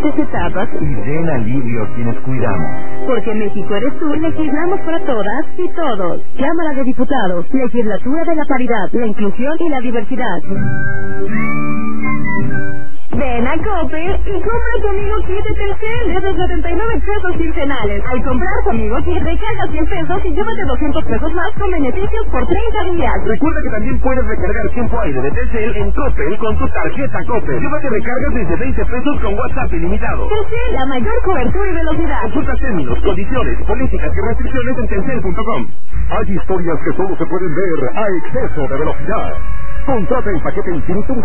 diferentes etapas y den alivio a quienes cuidamos. Porque México eres tú, legislamos para todas y todos. Cámara de Diputados, Legislatura de la Paridad, la Inclusión y la Diversidad. Ven a Coppel y compra tu Amigo Kit de Telcel de 279 pesos quincenales. Al comprar tu Amigo Kit, recarga 100 pesos y llévate 200 pesos más con beneficios por 30 días. Recuerda que también puedes recargar tiempo aire de Telcel en Coppel con tu tarjeta Coppel. Llévate recargas desde 20 pesos con WhatsApp ilimitado. Telcel, la mayor cobertura y velocidad. Consulta términos, condiciones, políticas y restricciones en telcel.com. Hay historias que solo se pueden ver a exceso de velocidad. Contrata el paquete infinito